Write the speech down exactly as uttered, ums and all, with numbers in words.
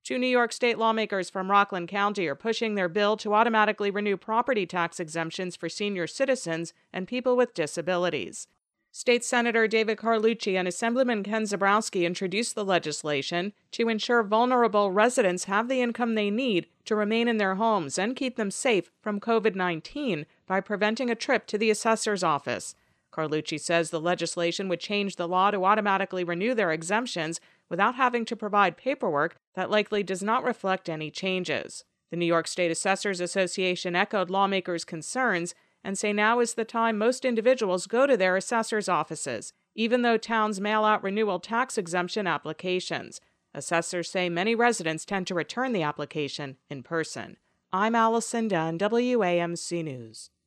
Two New York State lawmakers from Rockland County are pushing their bill to automatically renew property tax exemptions for senior citizens and people with disabilities. State Senator David Carlucci and Assemblyman Ken Zebrowski introduced the legislation to ensure vulnerable residents have the income they need to remain in their homes and keep them safe from COVID nineteen by preventing a trip to the assessor's office. Carlucci says the legislation would change the law to automatically renew their exemptions without having to provide paperwork that likely does not reflect any changes. The New York State Assessors Association echoed lawmakers' concerns and say now is the time most individuals go to their assessor's offices, even though towns mail out renewal tax exemption applications. Assessors say many residents tend to return the application in person. I'm Allison Dunn, W A M C News.